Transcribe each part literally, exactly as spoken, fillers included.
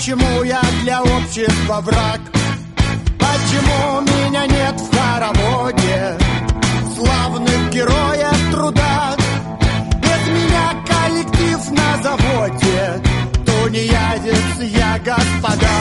Почему я для общества враг? Почему меня нет в хороводе славных героев труда? Без меня коллектив на заводе тунеядец я, господа.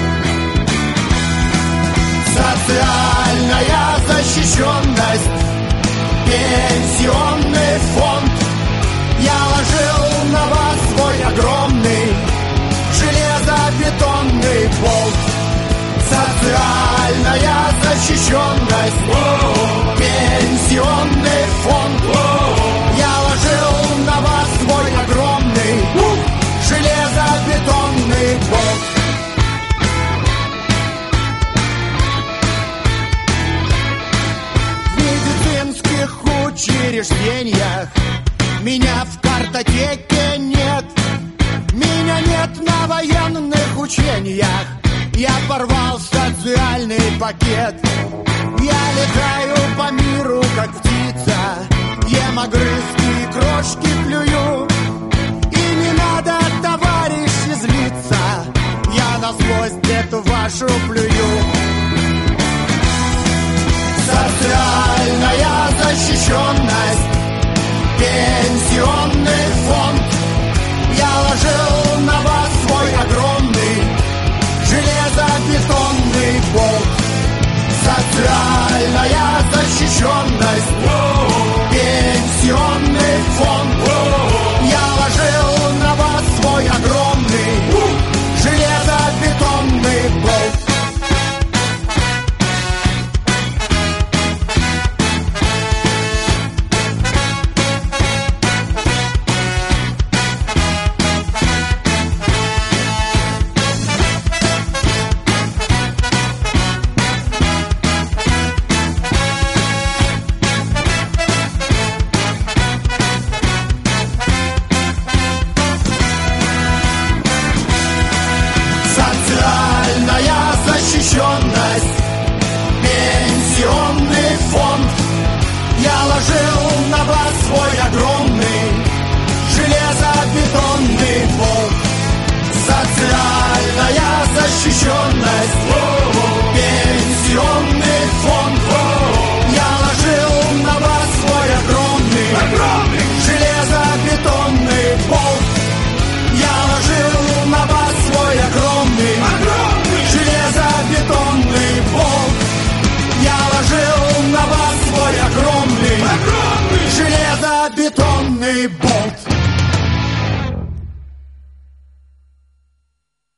Социальная защищенность, пенсионный фонд. Я ложил на вас свой огромный железобетонный болт. Социальная защищенность, пенсионный фонд. Я ложил на вас свой огромный железобетонный болт. В медицинских учреждениях меня в картотеке нет. Меня нет на военных учениях. Я порвал социальный пакет. Я летаю по миру, как птица. Ем огрызки и крошки плюю. И не надо, товарищи, злиться. Я на злость эту вашу плюю. Социальная защищенность, пенсионный фонд. Я ложил на вас свой огромный железобетонный болт. Социальная защищенность, пенсионный фонд. Я ложил на вас свой огромный железобетонный болт. Пенсионный фонд. Я ложил на вас свой огромный железобетонный болт. Социальная защищенность, пенсионный фонд. Я ложил на вас свой огромный, огромный железобетонный болт. Я ложил на вас свой огромный, огромный железобетонный болт. Я ложил на вас свой огромный, огромный железобетонный болт.